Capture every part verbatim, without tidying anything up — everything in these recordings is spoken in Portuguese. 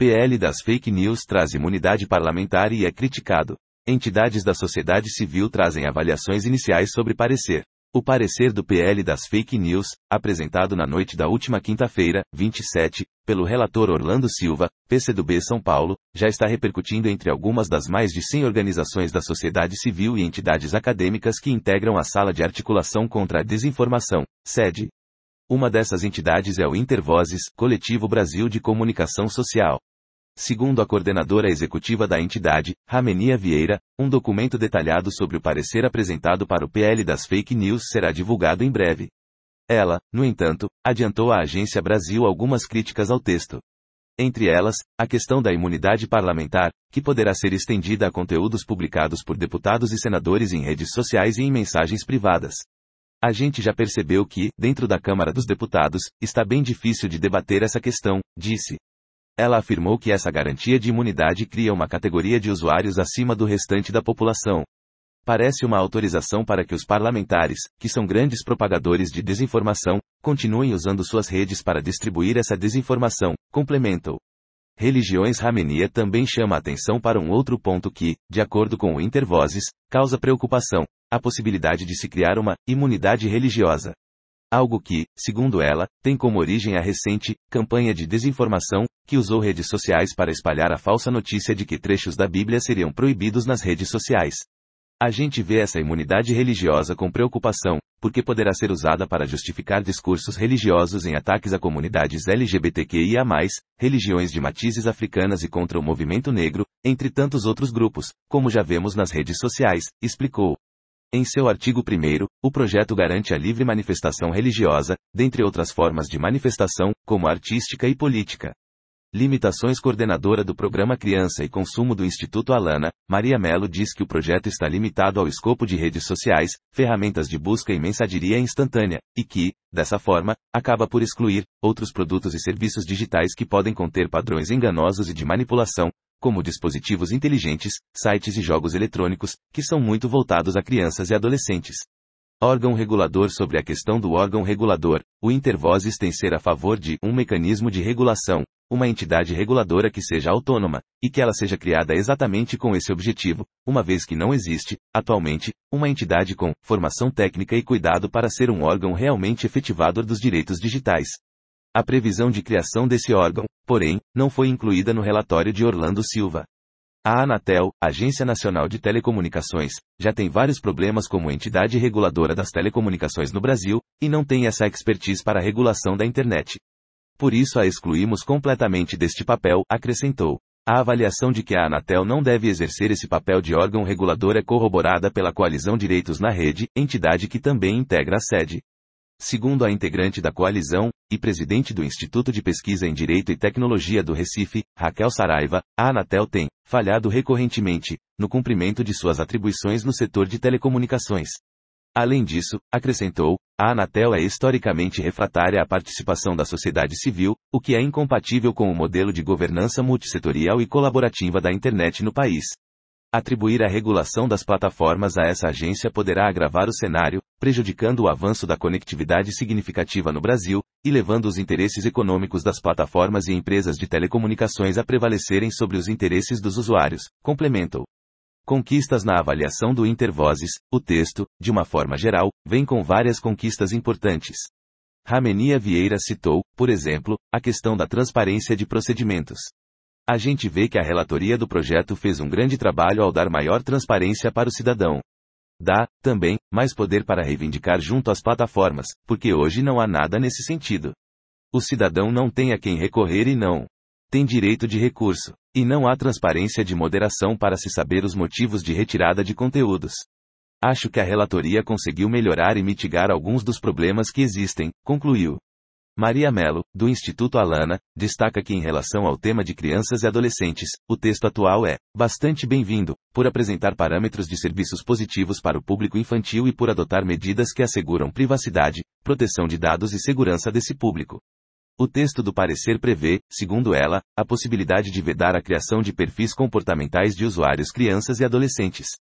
P L das fake news traz imunidade parlamentar e é criticado. Entidades da sociedade civil trazem avaliações iniciais sobre parecer. O parecer do P L das fake news, apresentado na noite da última quinta-feira, vinte e sete, pelo relator Orlando Silva, P C do B São Paulo, já está repercutindo entre algumas das mais de cem organizações da sociedade civil e entidades acadêmicas que integram a Sala de Articulação contra a Desinformação, SEDE. Uma dessas entidades é o Intervozes, Coletivo Brasil de Comunicação Social. Segundo a coordenadora executiva da entidade, Ramenia Vieira, um documento detalhado sobre o parecer apresentado para o P L das fake news será divulgado em breve. Ela, no entanto, adiantou à Agência Brasil algumas críticas ao texto. Entre elas, a questão da imunidade parlamentar, que poderá ser estendida a conteúdos publicados por deputados e senadores em redes sociais e em mensagens privadas. A gente já percebeu que, dentro da Câmara dos Deputados, está bem difícil de debater essa questão, disse. Ela afirmou que essa garantia de imunidade cria uma categoria de usuários acima do restante da população. Parece uma autorização para que os parlamentares, que são grandes propagadores de desinformação, continuem usando suas redes para distribuir essa desinformação, complementou. Religiões Ramenia também chama a atenção para um outro ponto que, de acordo com o Intervozes, causa preocupação, a possibilidade de se criar uma imunidade religiosa. Algo que, segundo ela, tem como origem a recente campanha de desinformação, que usou redes sociais para espalhar a falsa notícia de que trechos da Bíblia seriam proibidos nas redes sociais. A gente vê essa imunidade religiosa com preocupação, porque poderá ser usada para justificar discursos religiosos em ataques a comunidades L G B T Q I A mais, religiões de matizes africanas e contra o movimento negro, entre tantos outros grupos, como já vemos nas redes sociais, explicou. Em seu artigo primeiro, o projeto garante a livre manifestação religiosa, dentre outras formas de manifestação, como artística e política. Limitações. Coordenadora do Programa Criança e Consumo do Instituto Alana, Maria Melo diz que o projeto está limitado ao escopo de redes sociais, ferramentas de busca e mensageria instantânea, e que, dessa forma, acaba por excluir outros produtos e serviços digitais que podem conter padrões enganosos e de manipulação, como dispositivos inteligentes, sites e jogos eletrônicos, que são muito voltados a crianças e adolescentes. Órgão regulador. Sobre a questão do órgão regulador, o Intervozes tem ser a favor de um mecanismo de regulação, uma entidade reguladora que seja autônoma, e que ela seja criada exatamente com esse objetivo, uma vez que não existe, atualmente, uma entidade com formação técnica e cuidado para ser um órgão realmente efetivador dos direitos digitais. A previsão de criação desse órgão, porém, não foi incluída no relatório de Orlando Silva. A Anatel, Agência Nacional de Telecomunicações, já tem vários problemas como entidade reguladora das telecomunicações no Brasil, e não tem essa expertise para a regulação da internet. Por isso a excluímos completamente deste papel, acrescentou. A avaliação de que a Anatel não deve exercer esse papel de órgão regulador é corroborada pela Coalizão Direitos na Rede, entidade que também integra a SEDE. Segundo a integrante da coalizão, e presidente do Instituto de Pesquisa em Direito e Tecnologia do Recife, Raquel Saraiva, a Anatel tem falhado recorrentemente no cumprimento de suas atribuições no setor de telecomunicações. Além disso, acrescentou, a Anatel é historicamente refratária à participação da sociedade civil, o que é incompatível com o modelo de governança multissetorial e colaborativa da internet no país. Atribuir a regulação das plataformas a essa agência poderá agravar o cenário, prejudicando o avanço da conectividade significativa no Brasil, e levando os interesses econômicos das plataformas e empresas de telecomunicações a prevalecerem sobre os interesses dos usuários, complementou. Conquistas. Na avaliação do Intervozes, o texto, de uma forma geral, vem com várias conquistas importantes. Ramenia Vieira citou, por exemplo, a questão da transparência de procedimentos. A gente vê que a relatoria do projeto fez um grande trabalho ao dar maior transparência para o cidadão. Dá, também, mais poder para reivindicar junto às plataformas, porque hoje não há nada nesse sentido. O cidadão não tem a quem recorrer e não tem direito de recurso. E não há transparência de moderação para se saber os motivos de retirada de conteúdos. Acho que a relatoria conseguiu melhorar e mitigar alguns dos problemas que existem, concluiu. Maria Melo, do Instituto Alana, destaca que em relação ao tema de crianças e adolescentes, o texto atual é bastante bem-vindo, por apresentar parâmetros de serviços positivos para o público infantil e por adotar medidas que asseguram privacidade, proteção de dados e segurança desse público. O texto do parecer prevê, segundo ela, a possibilidade de vedar a criação de perfis comportamentais de usuários crianças e adolescentes.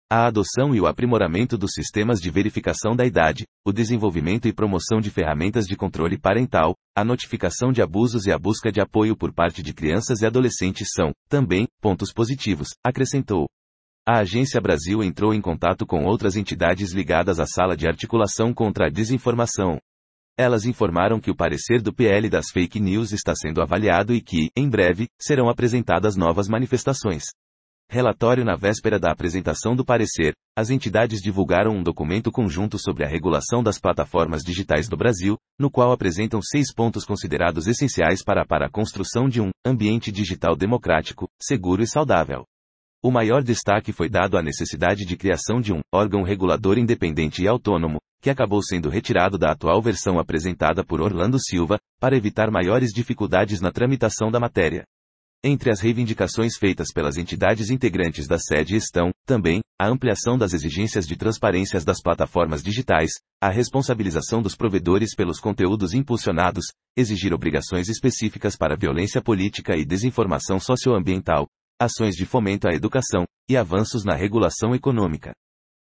A adoção e o aprimoramento dos sistemas de verificação da idade, o desenvolvimento e promoção de ferramentas de controle parental, a notificação de abusos e a busca de apoio por parte de crianças e adolescentes são, também, pontos positivos, acrescentou. A Agência Brasil entrou em contato com outras entidades ligadas à Sala de Articulação contra a Desinformação. Elas informaram que o parecer do P L das fake news está sendo avaliado e que, em breve, serão apresentadas novas manifestações. Relatório. Na véspera da apresentação do parecer, as entidades divulgaram um documento conjunto sobre a regulação das plataformas digitais no Brasil, no qual apresentam seis pontos considerados essenciais para, para a construção de um ambiente digital democrático, seguro e saudável. O maior destaque foi dado à necessidade de criação de um órgão regulador independente e autônomo, que acabou sendo retirado da atual versão apresentada por Orlando Silva, para evitar maiores dificuldades na tramitação da matéria. Entre as reivindicações feitas pelas entidades integrantes da sede estão, também, a ampliação das exigências de transparência das plataformas digitais, a responsabilização dos provedores pelos conteúdos impulsionados, exigir obrigações específicas para violência política e desinformação socioambiental, ações de fomento à educação, e avanços na regulação econômica.